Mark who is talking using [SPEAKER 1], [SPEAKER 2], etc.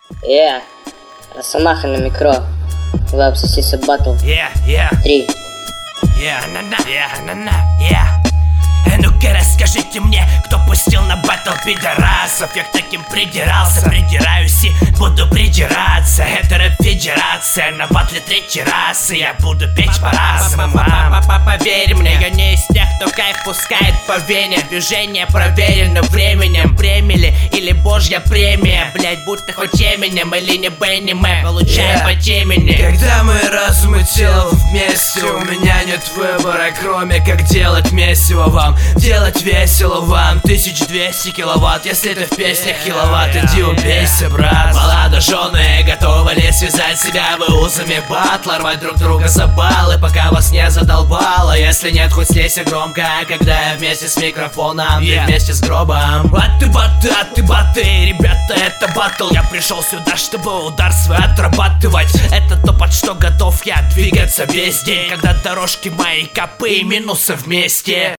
[SPEAKER 1] Росомаха на микро. Два обсосиса батл. 3.
[SPEAKER 2] Ну-ка расскажите мне, кто пустил на батл пидорасов. Я к таким придирался, придираюсь и буду придираться. Это рэп-федерация, на батле третий раз, и я буду петь по-разному. Поверь мне, я не из тех, кто кайф пускает по вене. Движение проверено временем, премили или божья премия. Блять, будь ты хоть Эминем или не Бенни Мэ, получай по темени.
[SPEAKER 3] Когда мы разум и тело вместе, у меня нет выбора, кроме как делать месиво вам. Делать весело вам, 1200 киловатт. Если ты в песнях киловатт, иди убейся, брат. Молодоженые готовы ли связать себя вы узами батла, рвать друг друга за баллы, пока вас не задолбало. Если нет, хоть слейся громко, когда я вместе с микрофоном, ты вместе с гробом.
[SPEAKER 2] А ты баты, ребята, это батл. Я пришел сюда, чтобы удар свой отрабатывать. Это то, под что готов я двигаться весь день, когда дорожки мои копы и минусы вместе.